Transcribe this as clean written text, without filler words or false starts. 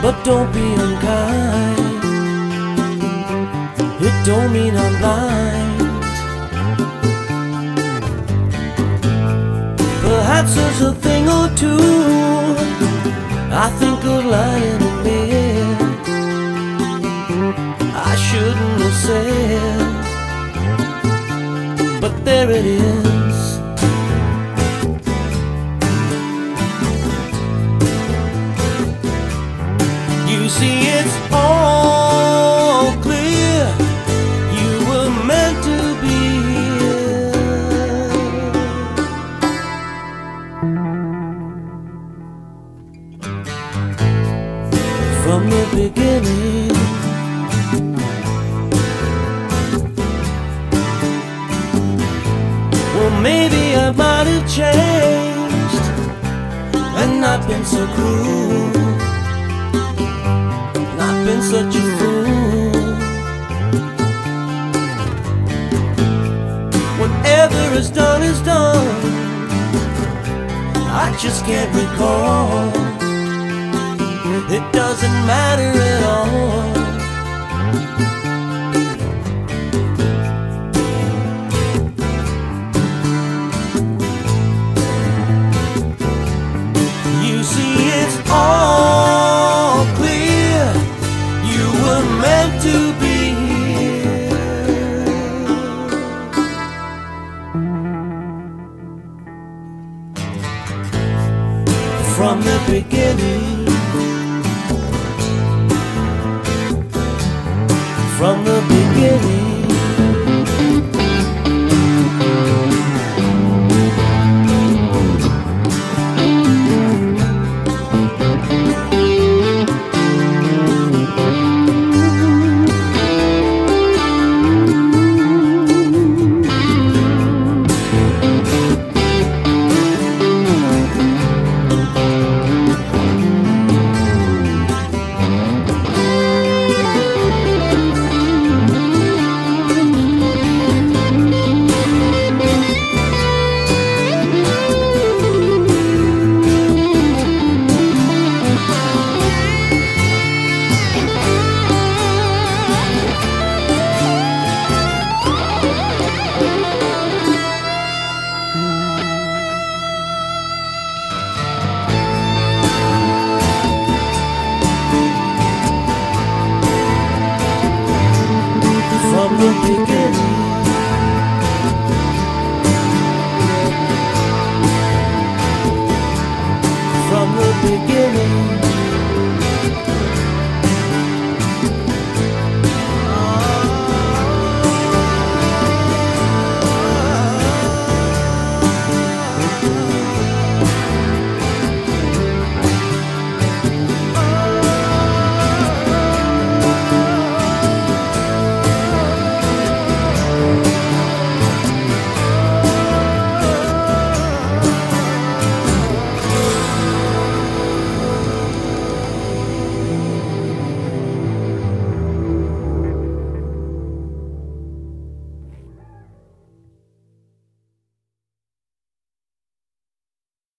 but don't be unkind. It don't mean I'm blind. Perhaps there's a thing or two I think of lying in bed I shouldn't have said, but there it is. You see, it's all clear. You were meant to be here from the beginning. Well, maybe I might have changed and not been so cruel, not been such a fool. Whatever is done is done. I just can't recall. It doesn't matter at all. You see, it's all clear. You were meant to be here from the beginning. From the beginning. From the beginning. From the beginning.